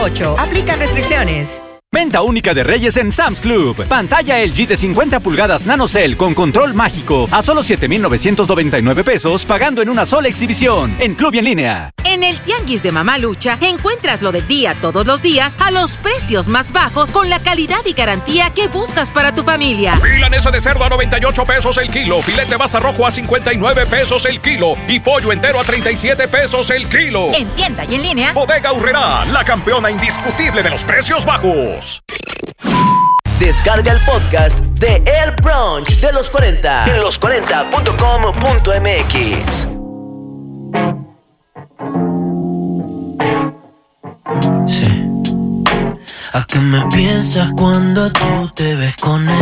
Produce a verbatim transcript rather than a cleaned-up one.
ocho. Aplican restricciones. Venta única de Reyes en Sam's Club. Pantalla L G de cincuenta pulgadas NanoCell con control mágico a solo siete mil novecientos noventa y nueve pesos pagando en una sola exhibición en Club y en línea. En el Tianguis de Mamalucha encuentras lo del día todos los días a los precios más bajos con la calidad y garantía que buscas para tu familia. Milanesa de cerdo a noventa y ocho pesos el kilo, filete basta rojo a cincuenta y nueve pesos el kilo y pollo entero a treinta y siete pesos el kilo. En tienda y en línea. Bodega Aurrerá, la campeona indiscutible de los precios bajos. Descarga el podcast de El Brunch de los cuarenta en los cuarenta punto com punto m x. Sí. ¿A qué me piensas cuando tú te ves con él?